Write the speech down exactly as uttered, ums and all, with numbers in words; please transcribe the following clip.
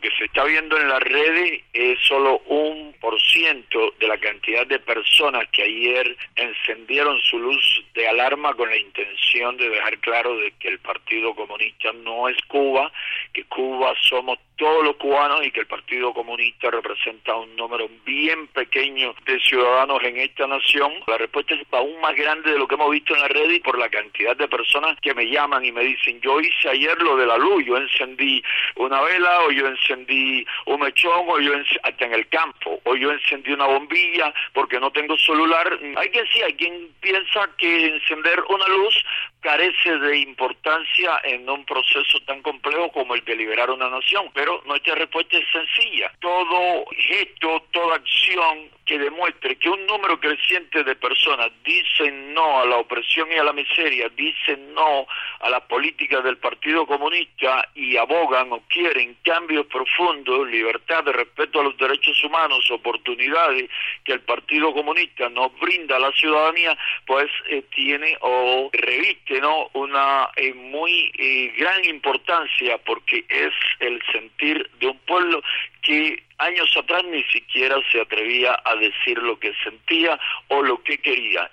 que se está viendo en las redes es solo un por ciento de la cantidad de personas que ayer encendieron su luz de alarma con la intención de dejar claro de que el Partido Comunista no es Cuba, que Cuba somos todos los cubanos y que el Partido Comunista representa un número bien pequeño de ciudadanos en esta nación. La respuesta es aún más grande de lo que hemos visto en la red y por la cantidad de personas que me llaman y me dicen, yo hice ayer lo de la luz, yo encendí una vela, o yo encendí un mechón, o yo encendí, hasta en el campo, o yo encendí una bombilla porque no tengo celular. Hay quien sí, hay quien piensa que encender una luz carece de importancia en un proceso tan complejo como el de liberar una nación, pero nuestra respuesta es sencilla. Todo gesto, toda acción que demuestre que un número creciente de personas dicen no a la opresión y a la miseria, dicen no a la política del Partido Comunista y abogan o quieren cambios profundos, libertad, de respeto a los derechos humanos, oportunidades que el Partido Comunista nos brinda a la ciudadanía, pues eh, tiene o reviste no una eh, muy eh, gran importancia, porque es el sentir de un pueblo que años atrás ni siquiera se atrevía a decir lo que sentía o lo que quería.